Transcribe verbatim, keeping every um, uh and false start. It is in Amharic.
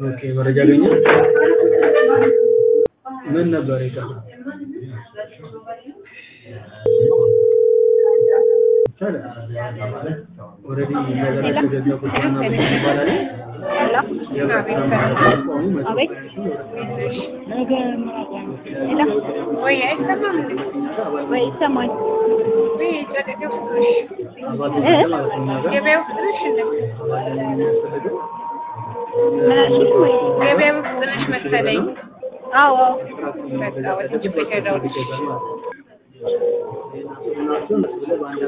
ኦኬ መረጃ ገኘ ምን ነበር ይቀር ታዲያ ኦሬዲ ነገራቸው ገንዘብ ቁጥርና ይባላል አቤት ነገ ሌላ ወይ አይሰማም ወይ ይሰማል ወይ ጨደደው ገበያው ትንሽ ምናሽ ወይ ገበያው ትንሽ መሰለኝ አዎ በቃ ወደ ጭፈቀዳው